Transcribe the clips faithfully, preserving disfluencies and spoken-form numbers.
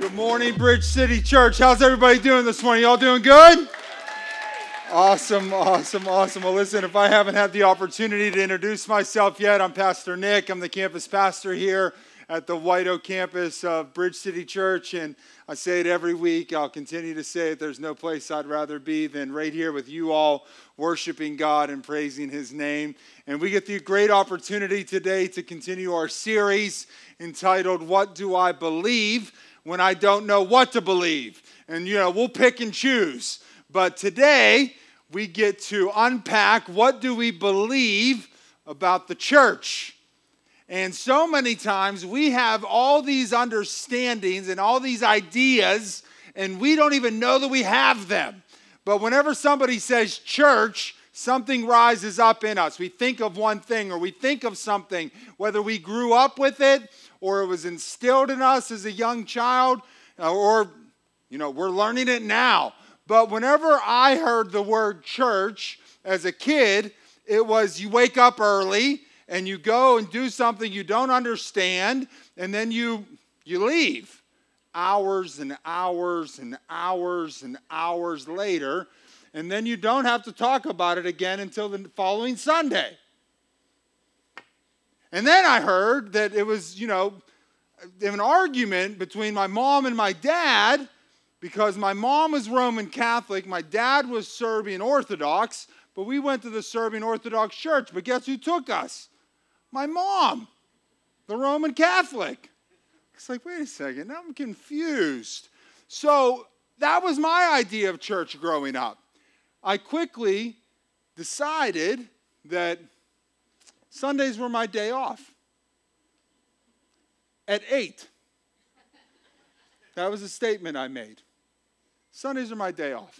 Good morning, Bridge City Church. How's everybody doing this morning? Y'all doing good? Awesome, awesome, awesome. Well, listen, if I haven't had the opportunity to introduce myself yet, I'm Pastor Nick. I'm the campus pastor here at the White Oak campus of Bridge City Church, and I say it every week. I'll continue to say it. There's no place I'd rather be than right here with you all, worshiping God and praising His name. And we get the great opportunity today to continue our series entitled, What Do I Believe When I Don't Know What to Believe? And, you know, we'll pick and choose. But today, we get to unpack what do we believe about the church. And so many times we have all these understandings and all these ideas, and we don't even know that we have them. But whenever somebody says church, something rises up in us. We think of one thing, or we think of something, whether we grew up with it or it was instilled in us as a young child, or, you know, we're learning it now. But whenever I heard the word church as a kid, it was you wake up early and you go and do something you don't understand, and then you you leave. Hours and hours and hours and hours later, and then you don't have to talk about it again until the following Sunday. And then I heard that it was, you know, an argument between my mom and my dad, because my mom was Roman Catholic, my dad was Serbian Orthodox, but we went to the Serbian Orthodox church. But guess who took us? My mom, the Roman Catholic. It's like, wait a second, I'm confused. So that was my idea of church growing up. I quickly decided that Sundays were my day off. At eight. That was a statement I made. Sundays are my day off.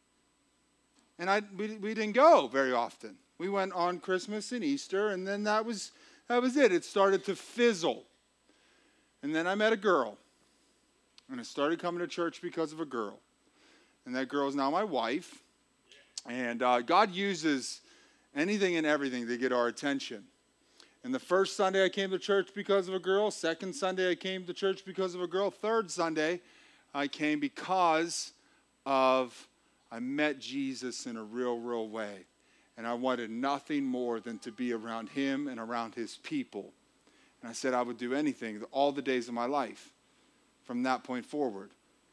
And I we, we didn't go very often. We went on Christmas and Easter, and then that was that was it. It started to fizzle. And then I met a girl. And I started coming to church because of a girl. And that girl is now my wife. And uh, God uses anything and everything to get our attention. And the first Sunday I came to church because of a girl. Second Sunday I came to church because of a girl. Third Sunday I came because of, I met Jesus in a real, real way. And I wanted nothing more than to be around Him and around His people. And I said I would do anything all the days of my life from that point forward.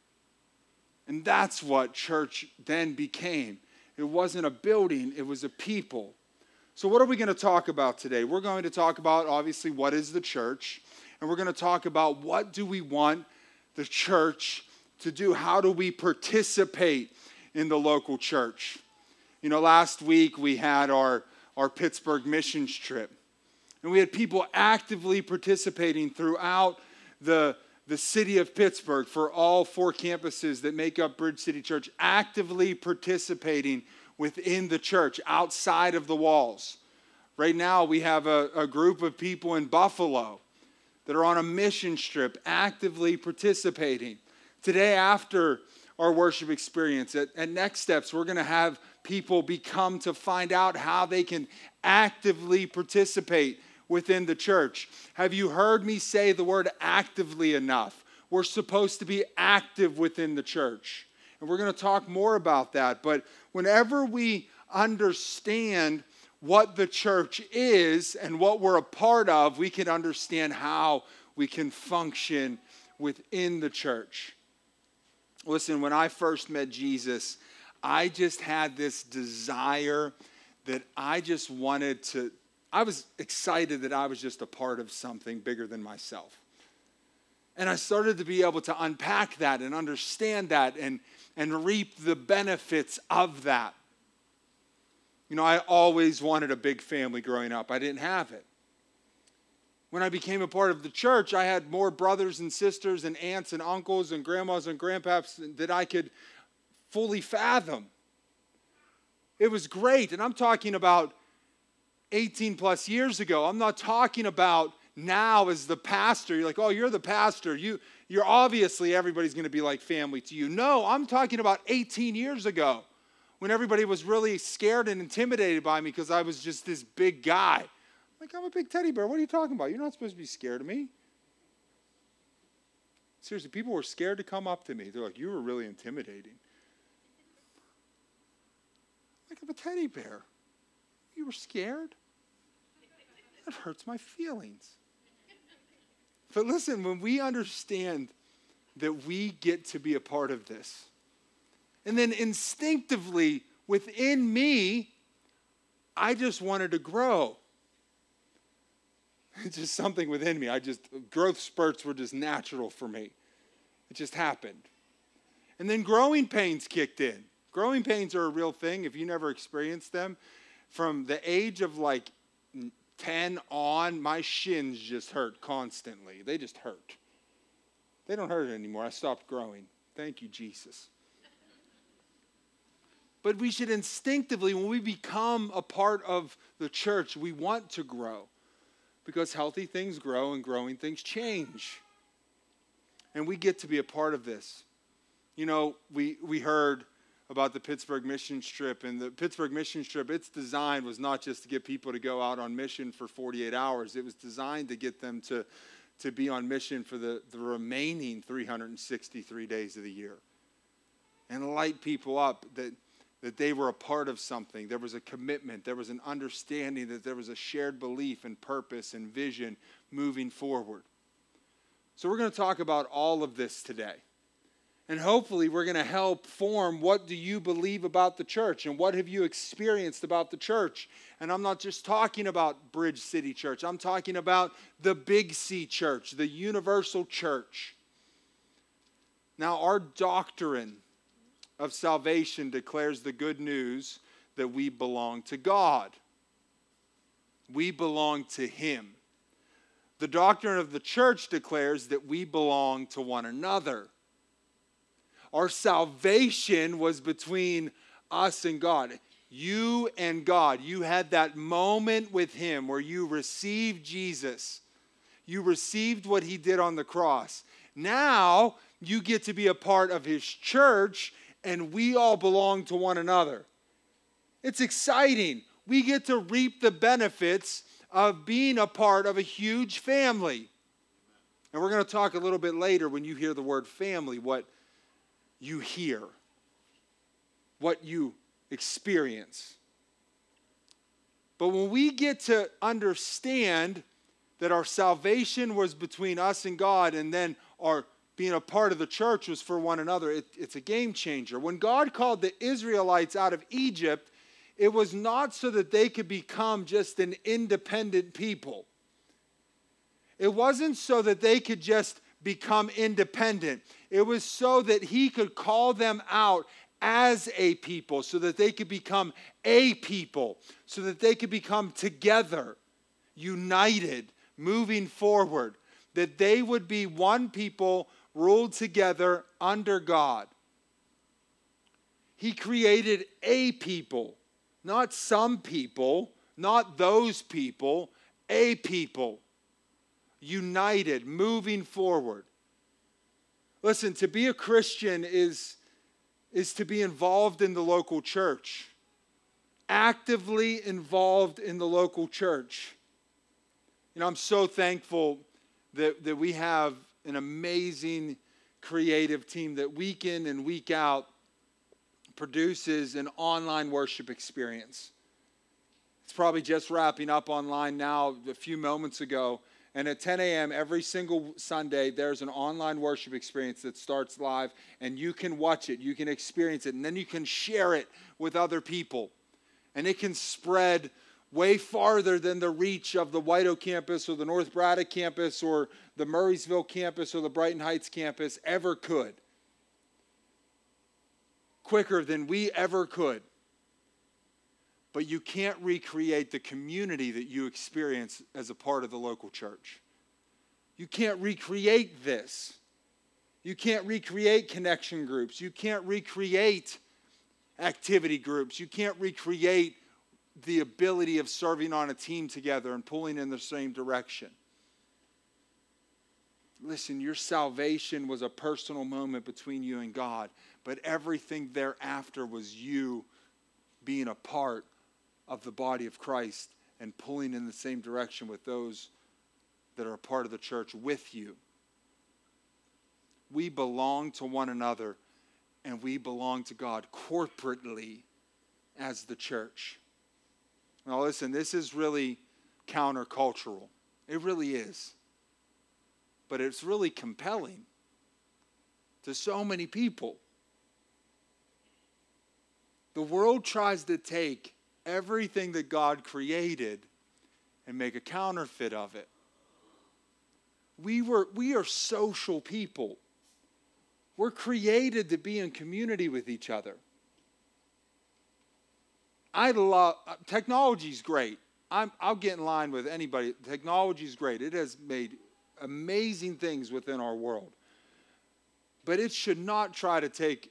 And that's what church then became. It wasn't a building, it was a people. So what are we going to talk about today? We're going to talk about, obviously, what is the church? And we're going to talk about what do we want the church to do? How do we participate in the local church? You know, last week we had our, our Pittsburgh missions trip. And we had people actively participating throughout the, the city of Pittsburgh for all four campuses that make up Bridge City Church, actively participating within the church, outside of the walls. Right now, we have a, a group of people in Buffalo that are on a mission trip, actively participating. Today, after our worship experience, at, at Next Steps, we're going to have people become to find out how they can actively participate within the church. Have you heard me say the word actively enough? We're supposed to be active within the church. And we're going to talk more about that. But whenever we understand what the church is and what we're a part of, we can understand how we can function within the church. Listen, when I first met Jesus, I just had this desire that I just wanted to, I was excited that I was just a part of something bigger than myself. And I started to be able to unpack that and understand that and, and reap the benefits of that. You know, I always wanted a big family growing up. I didn't have it. When I became a part of the church, I had more brothers and sisters and aunts and uncles and grandmas and grandpaps that I could fully fathom. It was great. And I'm talking about eighteen plus years ago. I'm not talking about now as the pastor. You're like, oh, you're the pastor. You, you're obviously, everybody's going to be like family to you. No, I'm talking about eighteen years ago when everybody was really scared and intimidated by me because I was just this big guy. Like, I'm a big teddy bear. What are you talking about? You're not supposed to be scared of me. Seriously, people were scared to come up to me. They're like, you were really intimidating. Like I'm a teddy bear. You were scared? That hurts my feelings. But listen, when we understand that we get to be a part of this, and then instinctively within me, I just wanted to grow. It's just something within me. I just, growth spurts were just natural for me. It just happened. And then growing pains kicked in. Growing pains are a real thing if you never experienced them. From the age of like ten on, my shins just hurt constantly. They just hurt. They don't hurt anymore. I stopped growing. Thank you, Jesus. But we should instinctively, when we become a part of the church, we want to grow. Because healthy things grow and growing things change. And we get to be a part of this. You know, we, we heard about the Pittsburgh mission trip. And the Pittsburgh mission trip, its design was not just to get people to go out on mission for forty-eight hours. It was designed to get them to, to be on mission for the, the remaining three hundred sixty-three days of the year. And light people up that, that they were a part of something. There was a commitment. There was an understanding that there was a shared belief and purpose and vision moving forward. So we're going to talk about all of this today. And hopefully we're going to help form what do you believe about the church and what have you experienced about the church. And I'm not just talking about Bridge City Church. I'm talking about the Big C Church, the universal church. Now our doctrine of salvation declares the good news that we belong to God. We belong to Him. The doctrine of the church declares that we belong to one another. Our salvation was between us and God. You and God. You had that moment with Him where you received Jesus. You received what He did on the cross. Now you get to be a part of His church, and we all belong to one another. It's exciting. We get to reap the benefits of being a part of a huge family. And we're going to talk a little bit later when you hear the word family, what you hear, what you experience. But when we get to understand that our salvation was between us and God, and then our being a part of the church was for one another, it, it's a game changer. When God called the Israelites out of Egypt, it was not so that they could become just an independent people. It wasn't so that they could just become independent. It was so that He could call them out as a people, so that they could become a people, so that they could become together, united, moving forward, that they would be one people ruled together under God. He created a people, not some people, not those people, a people. United, moving forward. Listen, to be a Christian is, is to be involved in the local church. Actively involved in the local church. You know, I'm so thankful that, that we have an amazing creative team that week in and week out produces an online worship experience. It's probably just wrapping up online now a few moments ago. And at ten a.m. every single Sunday, there's an online worship experience that starts live, and you can watch it, you can experience it, and then you can share it with other people. And it can spread way farther than the reach of the White Oak campus or the North Braddock campus or the Murraysville campus or the Brighton Heights campus ever could. Quicker than we ever could. But you can't recreate the community that you experience as a part of the local church. You can't recreate this. You can't recreate connection groups. You can't recreate activity groups. You can't recreate the ability of serving on a team together and pulling in the same direction. Listen, your salvation was a personal moment between you and God, but everything thereafter was you being a part of the body of Christ and pulling in the same direction with those that are a part of the church with you. We belong to one another, and we belong to God corporately as the church. Now listen, this is really countercultural. It really is. But it's really compelling to so many people. The world tries to take everything that God created and make a counterfeit of it. We were, we are social people. We're created to be in community with each other. I love, technology's great. I'm, I'll get in line with anybody. Technology's great. It has made amazing things within our world. But it should not try to take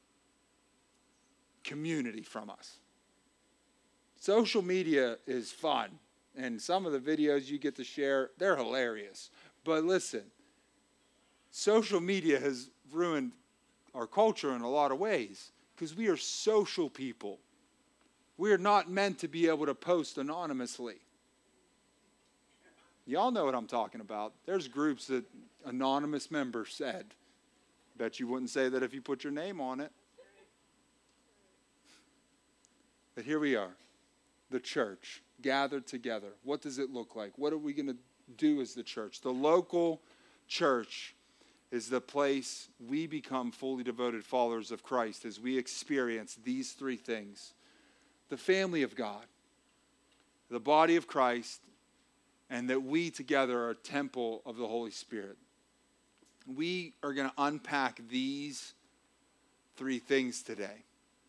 community from us. Social media is fun. And some of the videos you get to share, they're hilarious. But listen, social media has ruined our culture in a lot of ways because we are social people. We are not meant to be able to post anonymously. Y'all know what I'm talking about. There's groups that anonymous members said. Bet you wouldn't say that if you put your name on it. But here we are, the church, gathered together. What does it look like? What are we going to do as the church? The local church is the place we become fully devoted followers of Christ as we experience these three things. The family of God, the body of Christ, and that we together are a temple of the Holy Spirit. We are going to unpack these three things today.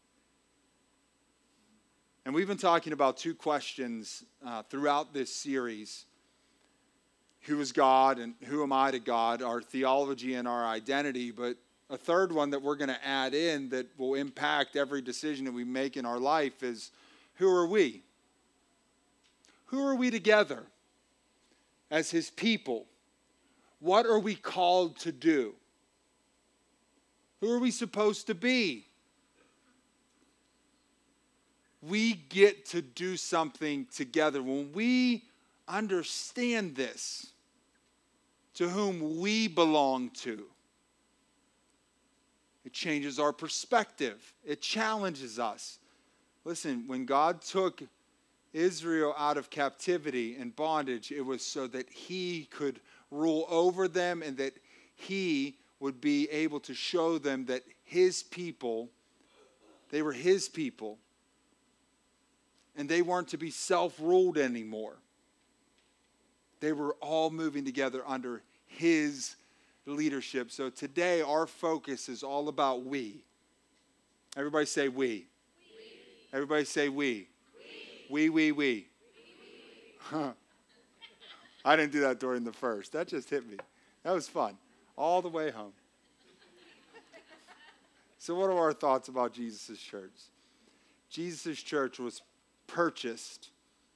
And we've been talking about two questions uh, throughout this series. Who is God and who am I to God? Our theology and our identity. But a third one that we're going to add in that will impact every decision that we make in our life is, who are we? Who are we together as his people? What are we called to do? Who are we supposed to be? We get to do something together. When we understand this, to whom we belong to, it changes our perspective. It challenges us. Listen, when God took Israel out of captivity and bondage, it was so that he could rule over them and that he would be able to show them that his people, they were his people. And they weren't to be self-ruled anymore. They were all moving together under his leadership. So today our focus is all about we. Everybody say we. We. Everybody say we. We, we, we. we. Huh. I didn't do that during the first. That just hit me. That was fun. All the way home. So what are our thoughts about Jesus' church? Jesus' church was purchased.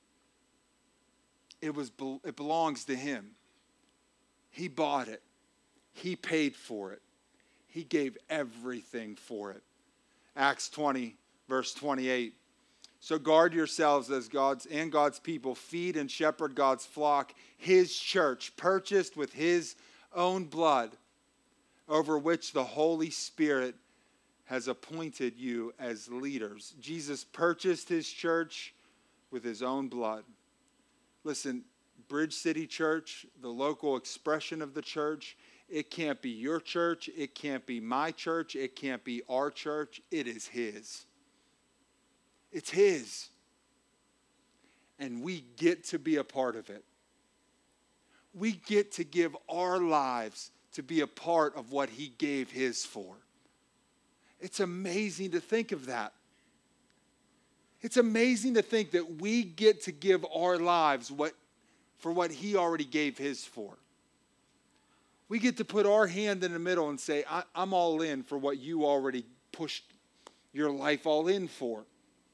It was it belongs to him. He bought it. He paid for it. He gave everything for it. Acts twenty, verse twenty-eight. So guard yourselves as God's and God's people, feed and shepherd God's flock, his church, purchased with his own blood, over which the Holy Spirit has appointed you as leaders. Jesus purchased his church with his own blood. Listen, Bridge City Church, the local expression of the church, it can't be your church, it can't be my church, it can't be our church, it is his. It's his. And we get to be a part of it. We get to give our lives to be a part of what he gave his for. It's amazing to think of that. It's amazing to think that we get to give our lives what, for what he already gave his for. We get to put our hand in the middle and say, I, I'm all in for what you already pushed your life all in for.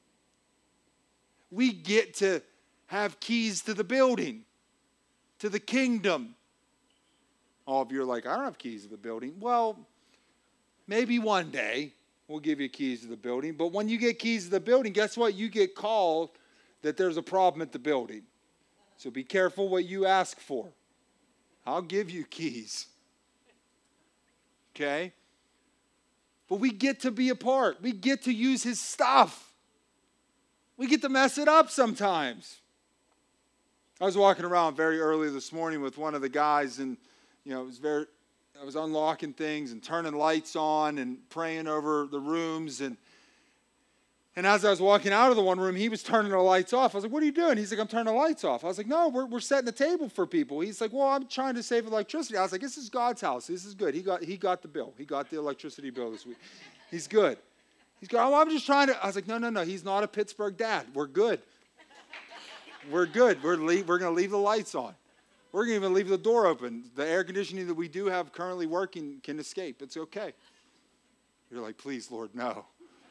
We get to have keys to the building, to the kingdom. All of you are like, I don't have keys to the building. Well, maybe one day we'll give you keys to the building. But when you get keys to the building, guess what? You get called that there's a problem at the building. So be careful what you ask for. I'll give you keys. Okay? But we get to be a part. We get to use his stuff. We get to mess it up sometimes. I was walking around very early this morning with one of the guys, and you know, it was very I was unlocking things and turning lights on and praying over the rooms. And and as I was walking out of the one room, he was turning the lights off. I was like, what are you doing? He's like, I'm turning the lights off. I was like, no, we're, we're setting the table for people. He's like, well, I'm trying to save electricity. I was like, this is God's house. This is good. He got he got the bill. He got the electricity bill this week. He's good. He's good. Oh, I'm just trying to. I was like, no, no, no. He's not a Pittsburgh dad. We're good. We're good. We're, leave, we're going to leave the lights on. We're going to even leave the door open. The air conditioning that we do have currently working can escape. It's okay. You're like, please, Lord, no.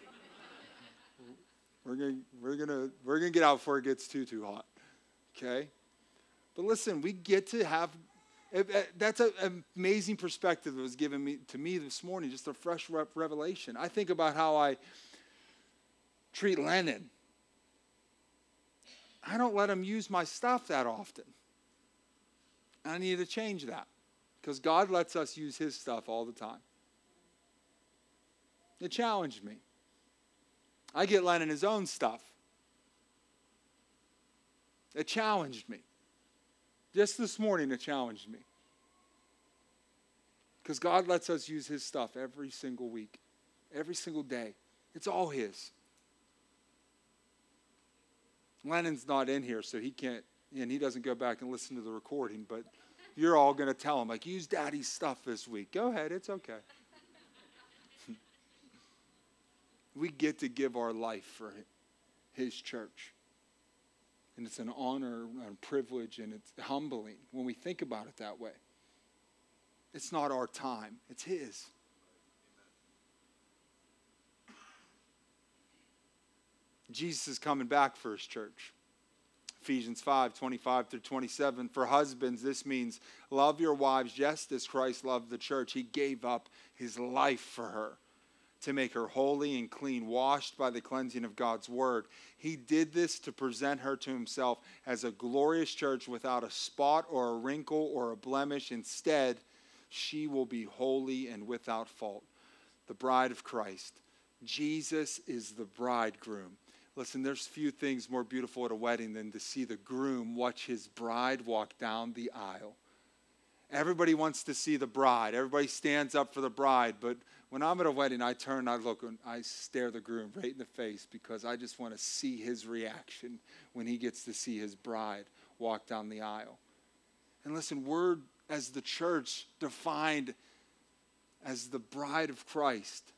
We're going we're going to we're going to get out before it gets too, too hot. Okay? But listen, we get to have, that's an amazing perspective that was given me to me this morning, just a fresh revelation. I think about how I treat Lennon. I don't let him use my stuff that often. I need to change that because God lets us use his stuff all the time. It challenged me. I get Lennon his own stuff. It challenged me. Just this morning, it challenged me. Because God lets us use his stuff every single week, every single day. It's all his. Lennon's not in here, so he can't, and he doesn't go back and listen to the recording, but you're all going to tell him, like, use Daddy's stuff this week. Go ahead, it's okay. We get to give our life for his church. And it's an honor and a privilege, and it's humbling when we think about it that way. It's not our time, it's his. Jesus is coming back for his church. Ephesians five, twenty-five through twenty-seven. For husbands, this means love your wives just as Christ loved the church. He gave up his life for her to make her holy and clean, washed by the cleansing of God's word. He did this to present her to himself as a glorious church without a spot or a wrinkle or a blemish. Instead, she will be holy and without fault. The bride of Christ. Jesus is the bridegroom. Listen, there's few things more beautiful at a wedding than to see the groom watch his bride walk down the aisle. Everybody wants to see the bride. Everybody stands up for the bride. But when I'm at a wedding, I turn, I look, and I stare the groom right in the face because I just want to see his reaction when he gets to see his bride walk down the aisle. And listen, we're, as the church, defined as the bride of Christ.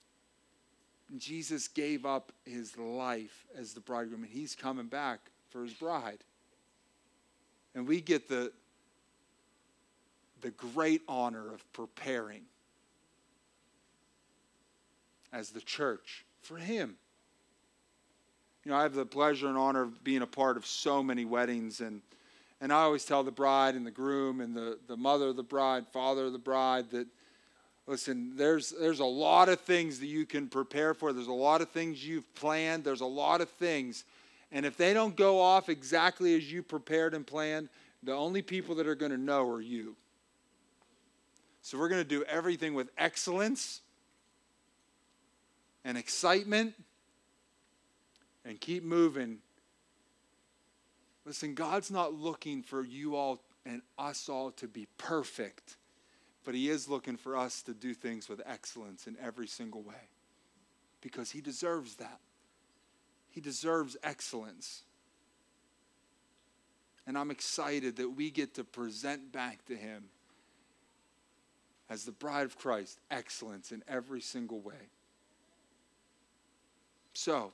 Jesus gave up his life as the bridegroom, and he's coming back for his bride. And we get the, the great honor of preparing as the church for him. You know, I have the pleasure and honor of being a part of so many weddings, and and I always tell the bride and the groom and the, the mother of the bride, father of the bride, that listen, there's there's a lot of things that you can prepare for. There's a lot of things you've planned. There's a lot of things. And if they don't go off exactly as you prepared and planned, the only people that are going to know are you. So we're going to do everything with excellence and excitement and keep moving. Listen, God's not looking for you all and us all to be perfect. But he is looking for us to do things with excellence in every single way. Because he deserves that. He deserves excellence. And I'm excited that we get to present back to him, as the bride of Christ, excellence in every single way. So,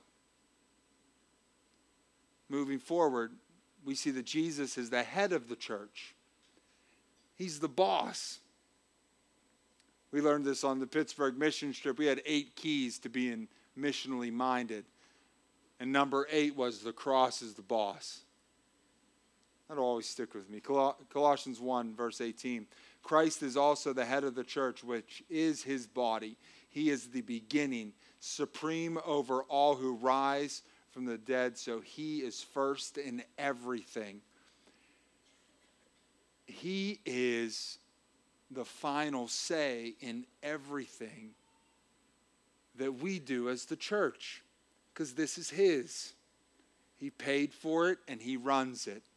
moving forward, we see that Jesus is the head of the church. He's the boss. We learned this on the Pittsburgh mission trip. We had eight keys to being missionally minded. And number eight was the cross is the boss. That'll always stick with me. Colossians one, verse eighteen. Christ is also the head of the church, which is his body. He is the beginning, supreme over all who rise from the dead. So he is first in everything. He is the final say in everything that we do as the church, because this is his. He paid for it and he runs it.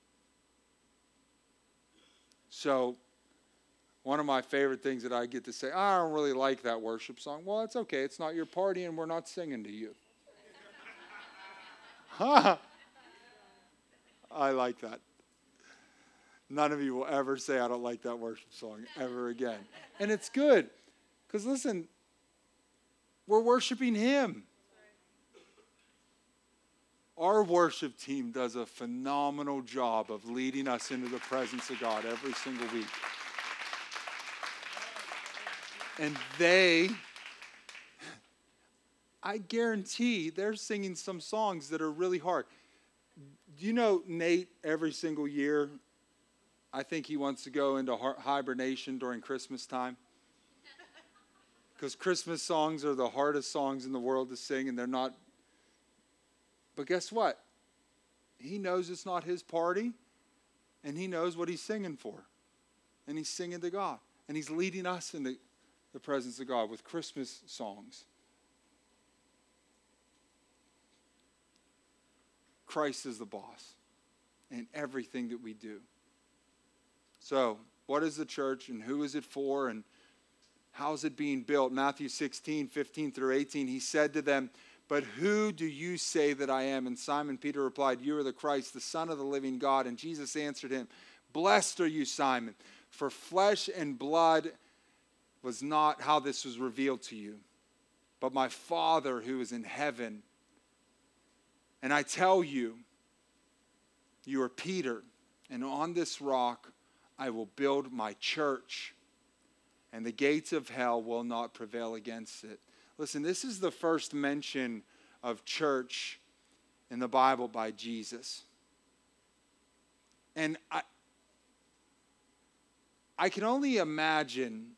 So, one of my favorite things that I get to say, I don't really like that worship song. Well, it's okay. It's not your party and we're not singing to you. I like that. None of you will ever say, I don't like that worship song ever again. And it's good. Because listen, we're worshiping him. Our worship team does a phenomenal job of leading us into the presence of God every single week. And they, I guarantee, they're singing some songs that are really hard. Do you know Nate, every single year, I think he wants to go into hibernation during Christmas time? Because Christmas songs are the hardest songs in the world to sing, and they're not. But guess what? He knows it's not his party, and he knows what he's singing for. And he's singing to God. And he's leading us into the presence of God with Christmas songs. Christ is the boss in everything that we do. So, what is the church and who is it for and how is it being built? Matthew sixteen, fifteen through eighteen, he said to them, but who do you say that I am? And Simon Peter replied, you are the Christ, the Son of the living God. And Jesus answered him, blessed are you, Simon, for flesh and blood was not how this was revealed to you, but my Father who is in heaven. And I tell you, you are Peter, and on this rock I will build my church, and the gates of hell will not prevail against it. Listen, this is the first mention of church in the Bible by Jesus. And I, I can only imagine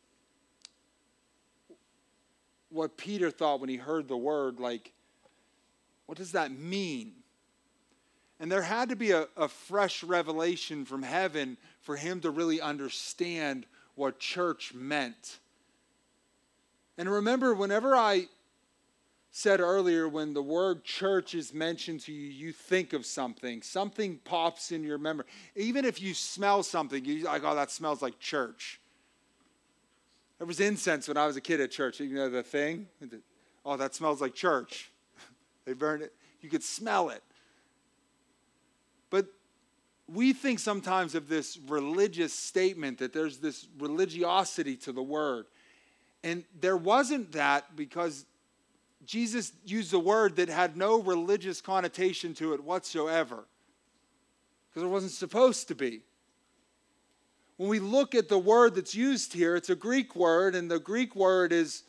what Peter thought when he heard the word, like, what does that mean? And there had to be a, a fresh revelation from heaven for him to really understand what church meant. And remember, whenever I said earlier, when the word church is mentioned to you, you think of something. Something pops in your memory. Even if you smell something, you're like, oh, that smells like church. There was incense when I was a kid at church. You know the thing? Oh, that smells like church. They burned it. You could smell it. But we think sometimes of this religious statement, that there's this religiosity to the word. And there wasn't that, because Jesus used a word that had no religious connotation to it whatsoever. Because it wasn't supposed to be. When we look at the word that's used here, it's a Greek word, and the Greek word is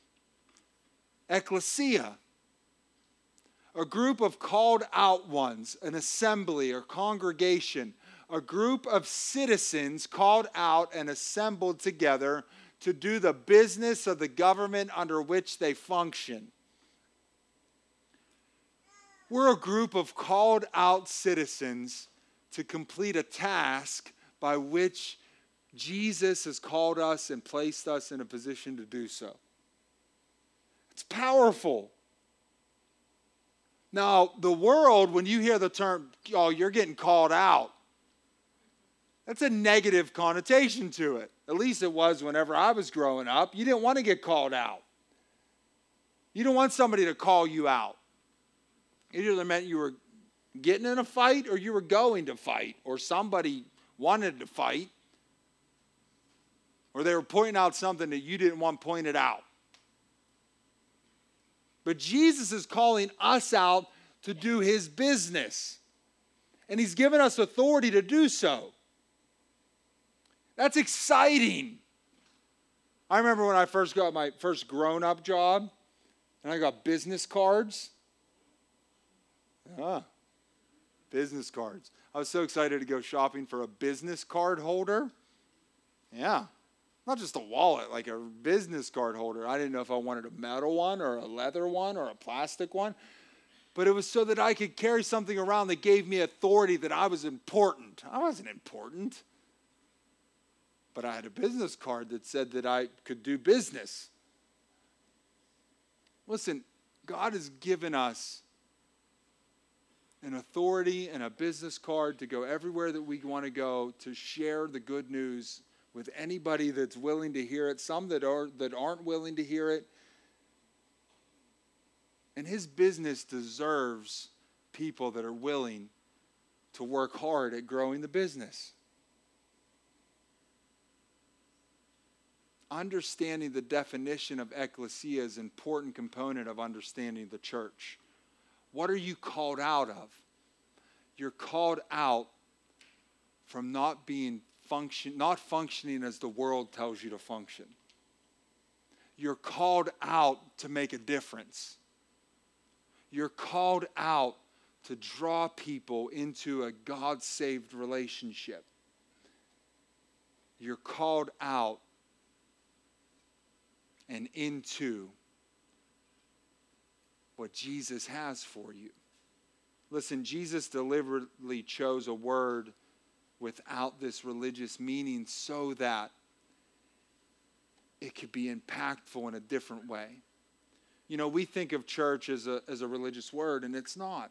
ecclesia. A group of called out ones, an assembly or congregation, a group of citizens called out and assembled together to do the business of the government under which they function. We're a group of called out citizens to complete a task by which Jesus has called us and placed us in a position to do so. It's powerful. Now, the world, when you hear the term, oh, you're getting called out, that's a negative connotation to it. At least it was whenever I was growing up. You didn't want to get called out. You didn't want somebody to call you out. It either meant you were getting in a fight or you were going to fight, or somebody wanted to fight, or they were pointing out something that you didn't want pointed out. But Jesus is calling us out to do his business. And he's given us authority to do so. That's exciting. I remember when I first got my first grown-up job, and I got business cards. Ah, business cards. I was so excited to go shopping for a business card holder. Yeah. Not just a wallet, like a business card holder. I didn't know if I wanted a metal one or a leather one or a plastic one. But it was so that I could carry something around that gave me authority that I was important. I wasn't important. but I had a business card that said that I could do business. Listen, God has given us an authority and a business card to go everywhere that we want to go, to share the good news with anybody that's willing to hear it, some that are that aren't willing to hear it. And his business deserves people that are willing to work hard at growing the business. Understanding the definition of ecclesia is an important component of understanding the church. What are you called out of? You're called out from not being function, not functioning as the world tells you to function. You're called out to make a difference. You're called out to draw people into a God-saved relationship. You're called out and into what Jesus has for you. Listen, Jesus deliberately chose a word without this religious meaning so that it could be impactful in a different way. You know, we think of church as a, as a religious word, and it's not.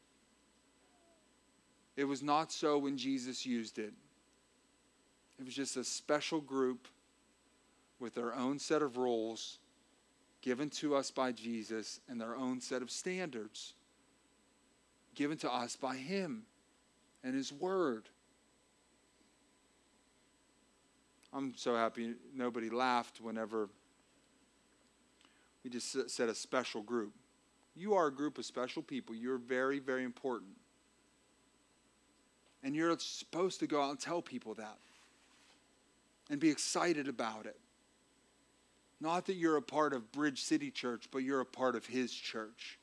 It was not so when Jesus used it. It was just a special group with their own set of rules given to us by Jesus and their own set of standards given to us by him and his word. I'm so happy nobody laughed whenever we just said a special group. You are a group of special people. You're very, very important. And you're supposed to go out and tell people that and be excited about it. Not that you're a part of Bridge City Church, but you're a part of his church.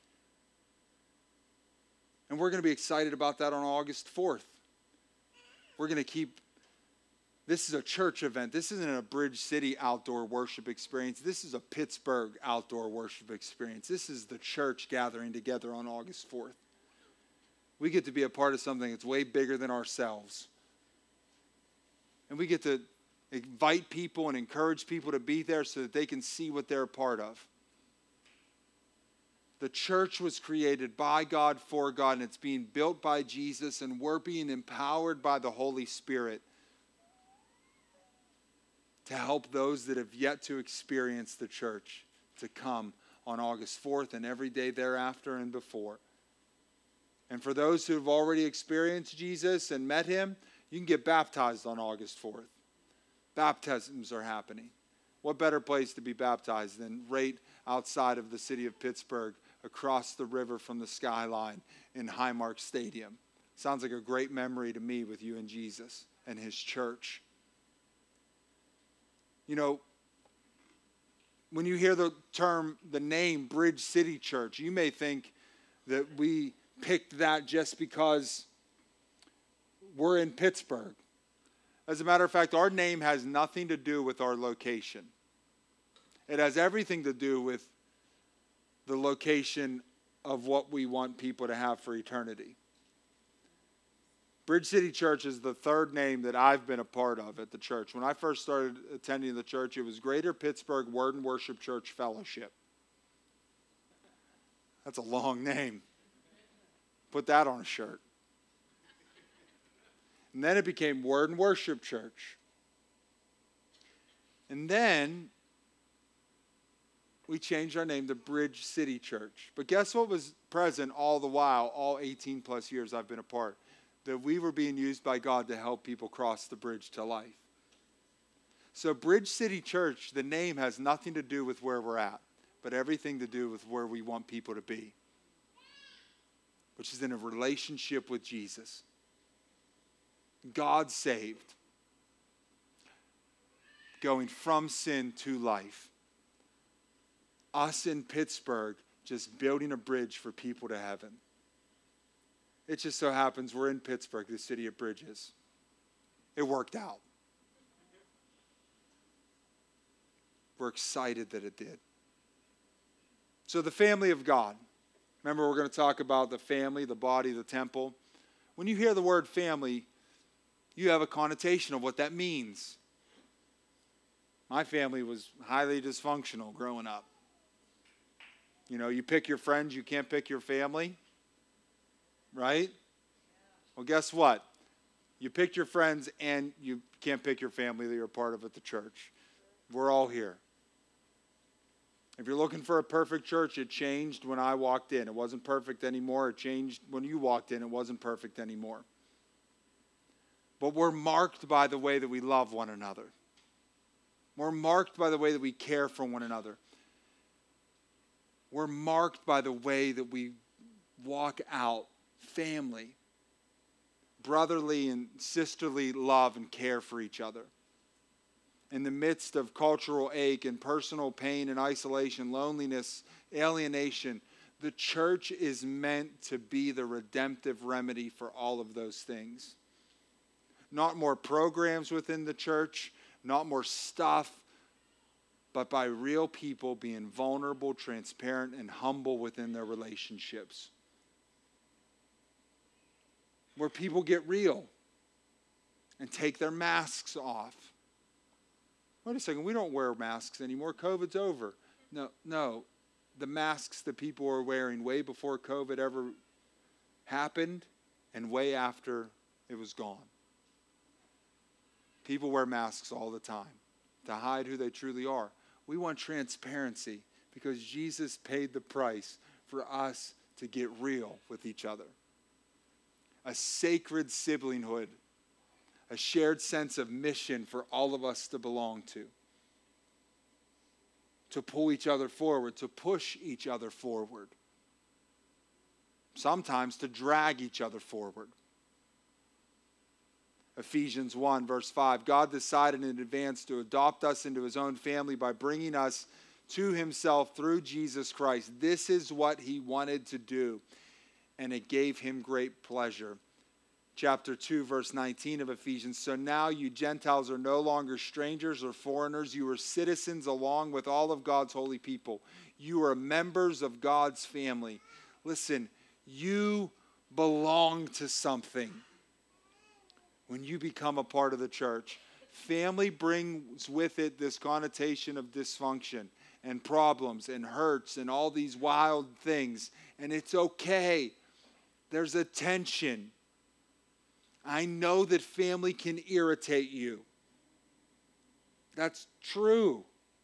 And we're going to be excited about that on August fourth. We're going to keep, this is a church event. This isn't a Bridge City outdoor worship experience. This is a Pittsburgh outdoor worship experience. This is the church gathering together on August fourth. We get to be a part of something that's way bigger than ourselves. And we get to invite people and encourage people to be there so that they can see what they're a part of. The church was created by God, for God, and it's being built by Jesus, and we're being empowered by the Holy Spirit to help those that have yet to experience the church to come on August fourth and every day thereafter and before. And for those who have already experienced Jesus and met him, you can get baptized on August fourth. Baptisms are happening. What better place to be baptized than right outside of the city of Pittsburgh, across the river from the skyline in Highmark Stadium? Sounds like a great memory to me with you and Jesus and his church. You know, when you hear the term, the name Bridge City Church, you may think that we picked that just because we're in Pittsburgh. As a matter of fact, our name has nothing to do with our location. It has everything to do with the location of what we want people to have for eternity. Bridge City Church is the third name that I've been a part of at the church. When I first started attending the church, it was Greater Pittsburgh Word and Worship Church Fellowship. That's a long name. Put that on a shirt. And then it became Word and Worship Church. And then we changed our name to Bridge City Church. But guess what was present all the while, all eighteen plus years I've been a part? That we were being used by God to help people cross the bridge to life. So Bridge City Church, the name has nothing to do with where we're at, but everything to do with where we want people to be, which is in a relationship with Jesus. God saved, going from sin to life. Us in Pittsburgh just building a bridge for people to heaven. It just so happens we're in Pittsburgh, the city of bridges. It worked out. We're excited that it did. So the family of God. Remember, we're going to talk about the family, the body, the temple. When you hear the word family, you have a connotation of what that means. My family was highly dysfunctional growing up. You know, you pick your friends, you can't pick your family, right? Well, guess what? You picked your friends and you can't pick your family that you're a part of at the church. We're all here. If you're looking for a perfect church, it changed when I walked in. It wasn't perfect anymore. It changed when you walked in. It wasn't perfect anymore. But we're marked by the way that we love one another. We're marked by the way that we care for one another. We're marked by the way that we walk out family, brotherly and sisterly love and care for each other. In the midst of cultural ache and personal pain and isolation, loneliness, alienation, the church is meant to be the redemptive remedy for all of those things. Not more programs within the church, not more stuff, but by real people being vulnerable, transparent, and humble within their relationships. Where people get real and take their masks off. Wait a second, we don't wear masks anymore. COVID's over. No, no. The masks that people were wearing way before COVID ever happened and way after it was gone. People wear masks all the time to hide who they truly are. We want transparency because Jesus paid the price for us to get real with each other. A sacred siblinghood. A shared sense of mission for all of us to belong to. To pull each other forward, to push each other forward. Sometimes to drag each other forward. Ephesians one, verse five, God decided in advance to adopt us into his own family by bringing us to himself through Jesus Christ. This is what he wanted to do, and it gave him great pleasure. Chapter two, verse nineteen of Ephesians. So now you Gentiles are no longer strangers or foreigners. You are citizens along with all of God's holy people. You are members of God's family. Listen, you belong to something when you become a part of the church. Family brings with it this connotation of dysfunction and problems and hurts and all these wild things. And it's okay. There's a tension. I know that family can irritate you. That's true.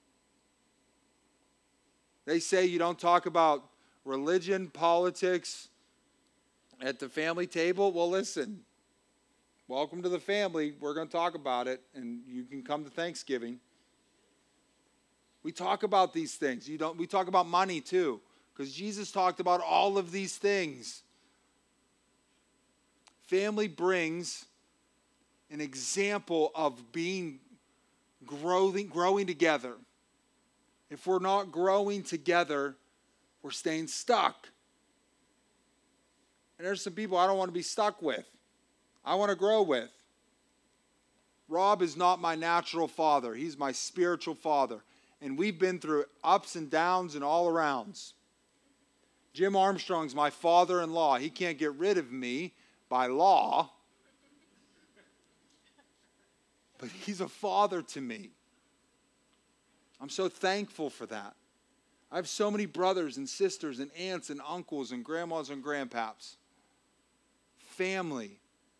They say you don't talk about religion, politics at the family table. Well, listen, welcome to the family. We're going to talk about it, and you can come to Thanksgiving. We talk about these things. You don't. We talk about money too, because Jesus talked about all of these things. Family brings an example of being growing, growing together. If we're not growing together, we're staying stuck. And there's some people I don't want to be stuck with. I want to grow with. Rob is not my natural father. He's my spiritual father. And we've been through ups and downs and all arounds. Jim Armstrong's my father-in-law. He can't get rid of me by law, but he's a father to me. I'm so thankful for that. I have so many brothers and sisters and aunts and uncles and grandmas and grandpaps. Family.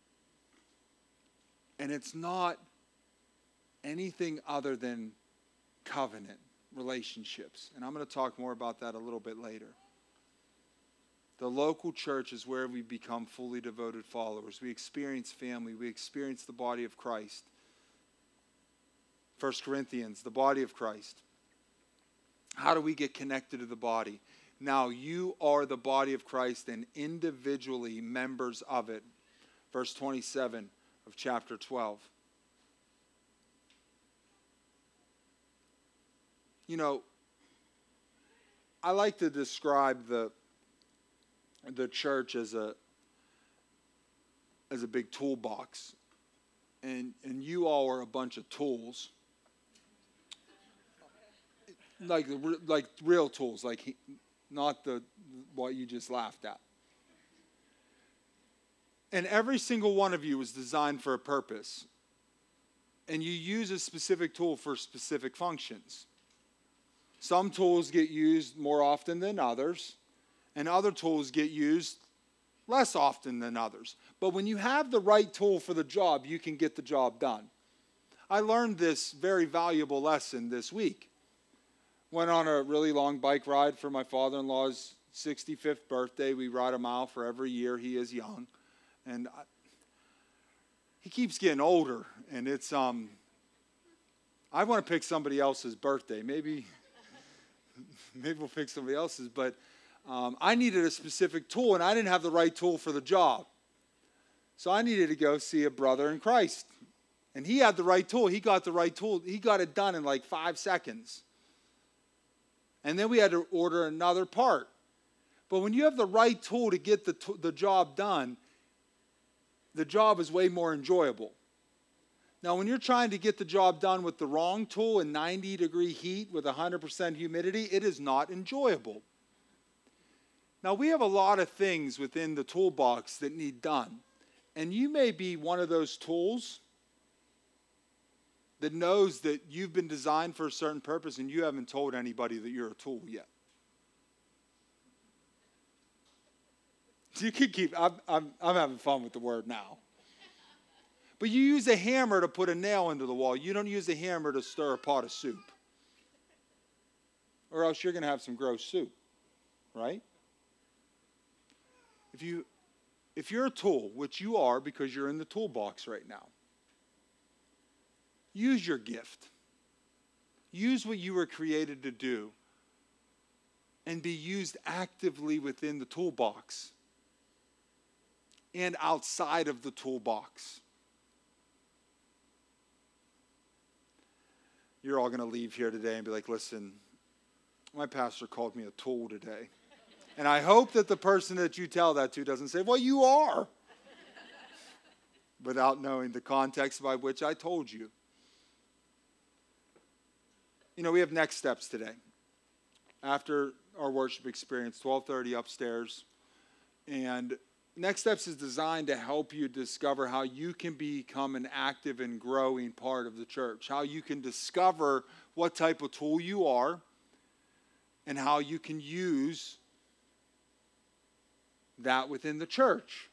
And it's not anything other than covenant relationships. And I'm going to talk more about that a little bit later. The local church is where we become fully devoted followers. We experience family. We experience the body of Christ. First Corinthians, the body of Christ. How do we get connected to the body? Now you are the body of Christ and individually members of it. Verse twenty-seven of chapter twelve. You know, I like to describe the the church as a as a big toolbox, and and you all are a bunch of tools, like like real tools, like he, not the what you just laughed at. And every single one of you was designed for a purpose. and you use a specific tool for specific functions. Some tools get used more often than others, and other tools get used less often than others. But when you have the right tool for the job, you can get the job done. I learned this very valuable lesson this week. Went on a really long bike ride for my father-in-law's sixty-fifth birthday. We ride a mile for every year he is young. And I, he keeps getting older, and it's, um, I want to pick somebody else's birthday. Maybe, maybe we'll pick somebody else's, but um, I needed a specific tool, and I didn't have the right tool for the job. So I needed to go see a brother in Christ. And he had the right tool. He got the right tool. He got it done in like five seconds. And then we had to order another part. But when you have the right tool to get the, t- the job done, the job is way more enjoyable. Now, when you're trying to get the job done with the wrong tool in ninety degree heat with one hundred percent humidity, it is not enjoyable. Now, we have a lot of things within the toolbox that need done. And you may be one of those tools that knows that you've been designed for a certain purpose and you haven't told anybody that you're a tool yet. You can keep, I'm, I'm, I'm having fun with the word now. But you use a hammer to put a nail into the wall. You don't use a hammer to stir a pot of soup. Or else you're going to have some gross soup, right? If you, if you're a tool, which you are because you're in the toolbox right now, use your gift. Use what you were created to do and be used actively within the toolbox and outside of the toolbox. You're all going to leave here today and be like, listen, my pastor called me a tool today. And I hope that the person that you tell that to doesn't say, well, you are, without knowing the context by which I told you. You know, we have next steps today. After our worship experience, twelve thirty upstairs. And next steps is designed to help you discover how you can become an active and growing part of the church. How you can discover what type of tool you are and how you can use that within the church.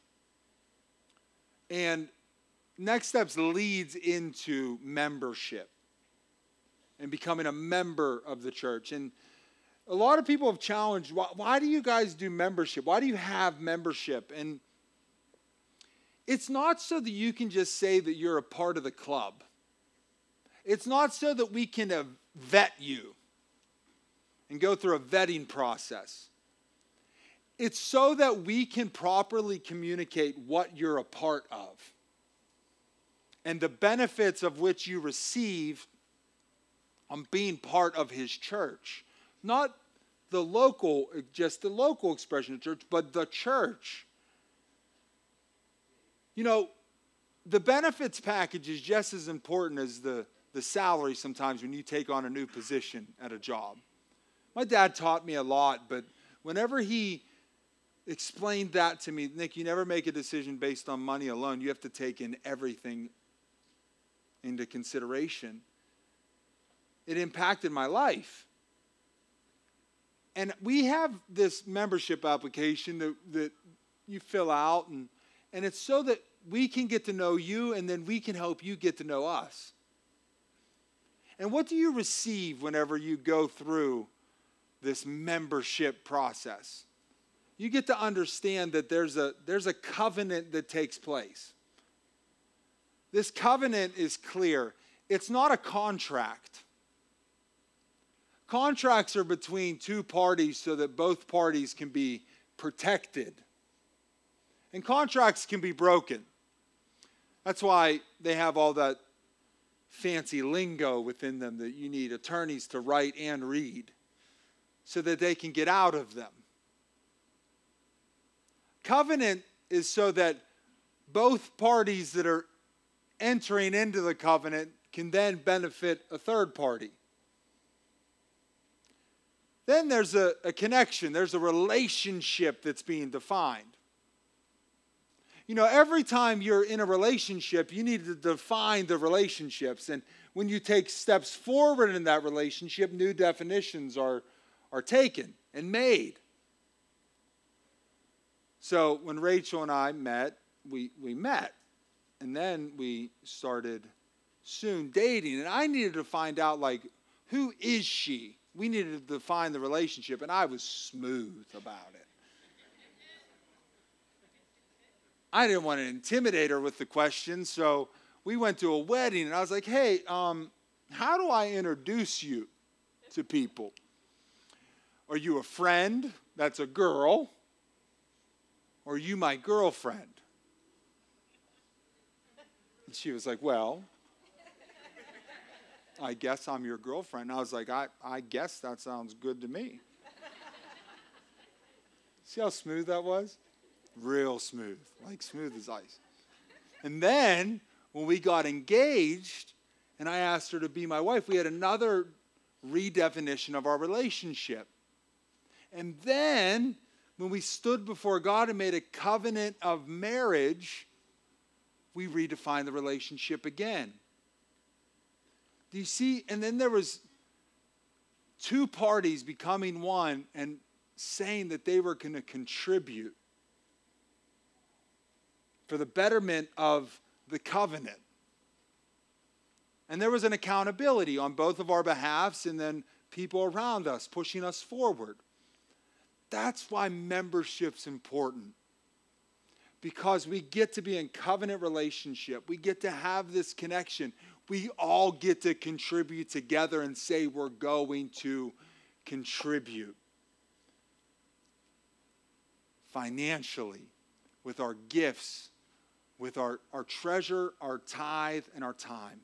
And next steps leads into membership and becoming a member of the church. And a lot of people have challenged, why, why do you guys do membership? Why do you have membership? And it's not so that you can just say that you're a part of the club. It's not so that we can uh, vet you and go through a vetting process. It's so that we can properly communicate what you're a part of and the benefits of which you receive on being part of his church. Not the local, just the local expression of church, but the church. You know, the benefits package is just as important as the, the salary sometimes when you take on a new position at a job. My dad taught me a lot, but whenever he explained that to me, Nick, you never make a decision based on money alone. You have to take in everything into consideration. It impacted my life. And we have this membership application that, that you fill out, and, and it's so that we can get to know you, and then we can help you get to know us. And what do you receive whenever you go through this membership process? You get to understand that there's a, there's a covenant that takes place. This covenant is clear. It's not a contract. Contracts are between two parties so that both parties can be protected. And contracts can be broken. That's why they have all that fancy lingo within them that you need attorneys to write and read so that they can get out of them. Covenant is so that both parties that are entering into the covenant can then benefit a third party. Then there's a, a connection. There's a relationship that's being defined. you know, every time you're in a relationship, you need to define the relationships. And when you take steps forward in that relationship, new definitions are, are taken and made. So when Rachel and I met, we, we met. And then we started soon dating. And I needed to find out, like, who is she? We needed to define the relationship. And I was smooth about it. I didn't want to intimidate her with the questions, so we went to a wedding, and I was like, hey, um, how do I introduce you to people? Are you a friend? That's a girl. Or are you my girlfriend? And she was like, well, I guess I'm your girlfriend. And I was like, I, I guess that sounds good to me. See how smooth that was? Real smooth, like smooth as ice. And then when we got engaged and I asked her to be my wife, we had another redefinition of our relationship. And then when we stood before God and made a covenant of marriage, we redefined the relationship again. Do you see? And then there was two parties becoming one and saying that they were going to contribute for the betterment of the covenant. And there was an accountability on both of our behalves and then people around us pushing us forward. That's why membership's important. Because we get to be in covenant relationship. We get to have this connection. We all get to contribute together and say we're going to contribute. Financially, with our gifts, with our, our treasure, our tithe, and our time.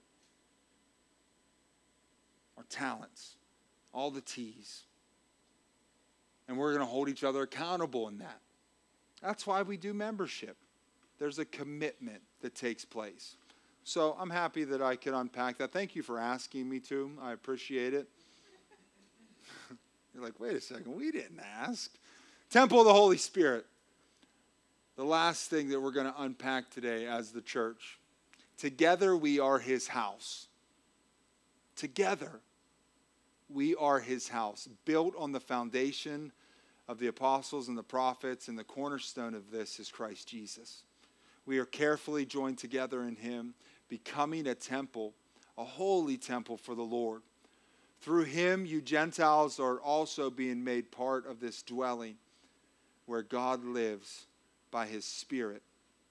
Our talents. All the T's. And we're going to hold each other accountable in that. That's why we do membership. There's a commitment that takes place. So I'm happy that I could unpack that. Thank you for asking me to. I appreciate it. You're like, wait a second, we didn't ask. Temple of the Holy Spirit. The last thing that we're going to unpack today as the church. Together we are his house. Together we are his house, built on the foundation of the apostles and the prophets, and the cornerstone of this is Christ Jesus. We are carefully joined together in him, becoming a temple, a holy temple for the Lord. Through him, you Gentiles are also being made part of this dwelling where God lives by his Spirit.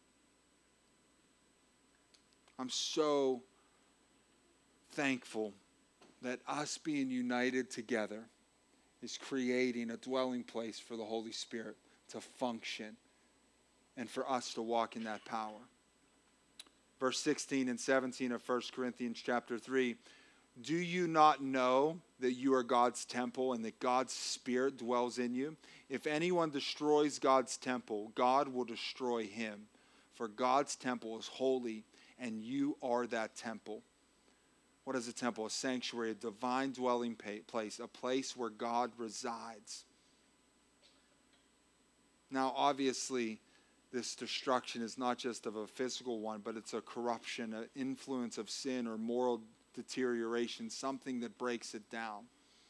I'm so thankful that us being united together is creating a dwelling place for the Holy Spirit to function and for us to walk in that power. Verse sixteen and seventeen of First Corinthians chapter three. Do you not know that you are God's temple and that God's Spirit dwells in you? If anyone destroys God's temple, God will destroy him. For God's temple is holy, and you are that temple. What is a temple? A sanctuary, a divine dwelling place, a place where God resides. Now, obviously, this destruction is not just of a physical one, but it's a corruption, an influence of sin or moral deterioration, something that breaks it down.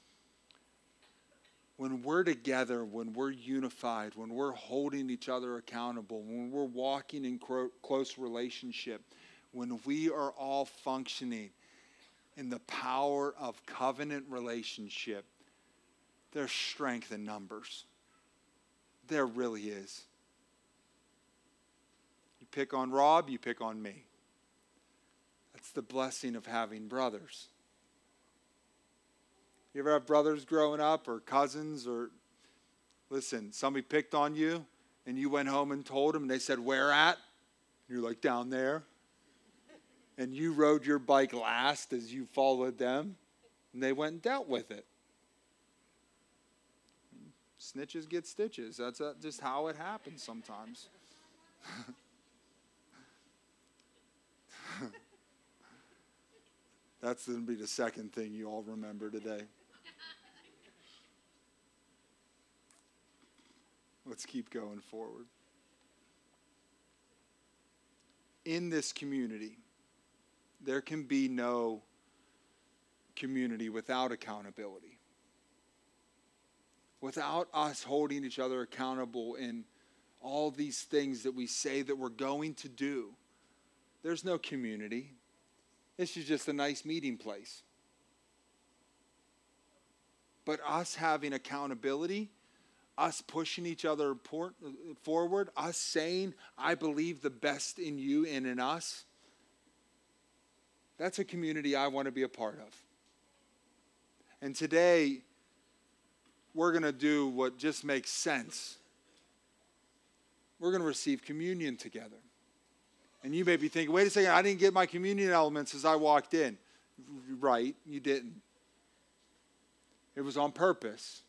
When we're together, when we're unified, when we're holding each other accountable, when we're walking in close relationship, when we are all functioning in the power of covenant relationship, there's strength in numbers. There really is. You pick on Rob, you pick on me. That's the blessing of having brothers. You ever have brothers growing up or cousins or, listen, somebody picked on you and you went home and told them and they said, where at? And you're like, down there. And you rode your bike last as you followed them and they went and dealt with it. Snitches get stitches. That's just how it happens sometimes. That's going to be the second thing you all remember today. Let's keep going forward. in this community, there can be no community without accountability. Without us holding each other accountable in all these things that we say that we're going to do, there's no community. This is just a nice meeting place. But us having accountability, us pushing each other forward, us saying, I believe the best in you and in us, that's a community I want to be a part of. And today, we're going to do what just makes sense. We're going to receive communion together. And you may be thinking, wait a second, I didn't get my communion elements as I walked in. Right, you didn't. It was on purpose.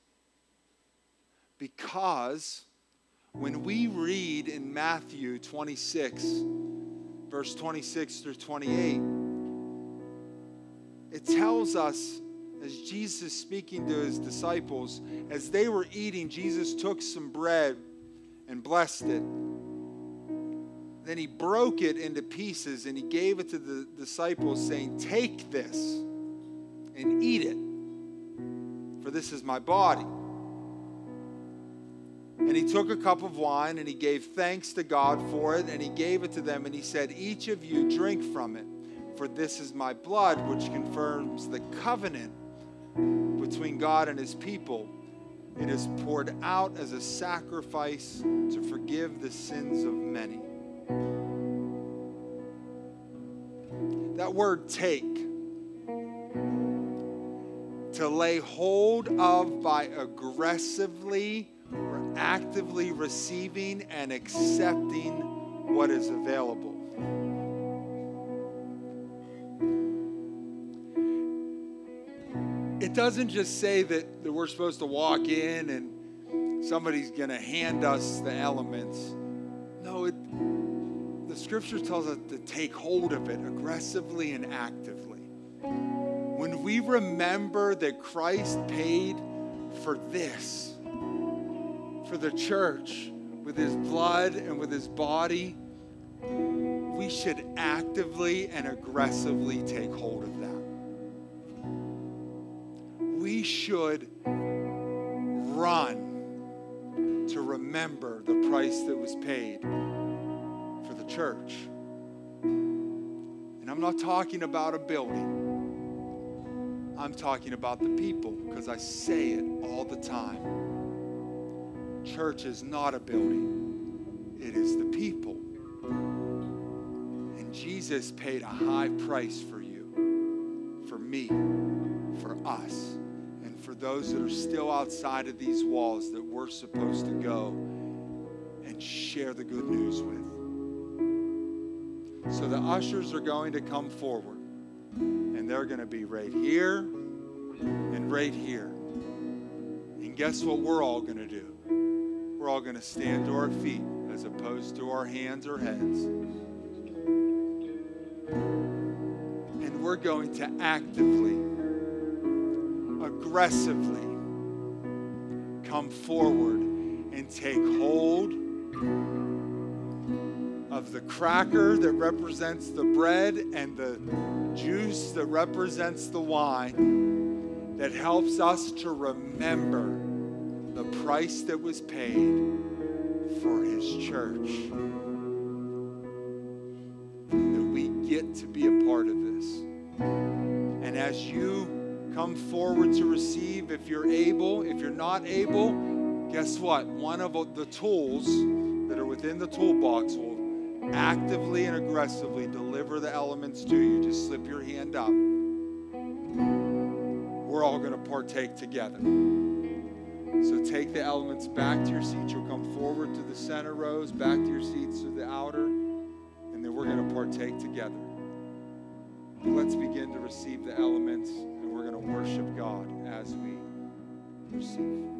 Because when we read in Matthew twenty-six, verse twenty-six through twenty-eight, it tells us, as Jesus is speaking to his disciples, as they were eating, Jesus took some bread and blessed it. Then he broke it into pieces and he gave it to the disciples, saying, take this and eat it, for this is my body. And he took a cup of wine and he gave thanks to God for it, and he gave it to them, and he said, each of you drink from it, for this is my blood, which confirms the covenant between God and his people. It is poured out as a sacrifice to forgive the sins of many. That word take, to lay hold of by aggressively or actively receiving and accepting what is available. It doesn't just say that, that we're supposed to walk in and somebody's going to hand us the elements. No, it, the scripture tells us to take hold of it aggressively and actively. When we remember that Christ paid for this, for the church, with his blood and with his body, we should actively and aggressively take hold of that. We should run to remember the price that was paid for the church. And I'm not talking about a building. I'm talking about the people, because I say it all the time. Church is not a building. It is the people. And Jesus paid a high price for you, for me, for us, and for those that are still outside of these walls that we're supposed to go and share the good news with. So the ushers are going to come forward, and they're going to be right here and right here. And guess what we're all going to do? We're all going to stand to our feet as opposed to our hands or heads. And we're going to actively, aggressively come forward and take hold of the cracker that represents the bread and the juice that represents the wine, that helps us to remember the price that was paid for his church. That we get to be a part of this. And as you come forward to receive, if you're able, if you're not able, guess what? One of the tools that are within the toolbox will actively and aggressively deliver the elements to you. Just slip your hand up. We're all going to partake together. So take the elements back to your seats. You'll come forward to the center rows, back to your seats to the outer, and then we're going to partake together. Let's begin to receive the elements, and we're going to worship God as we receive.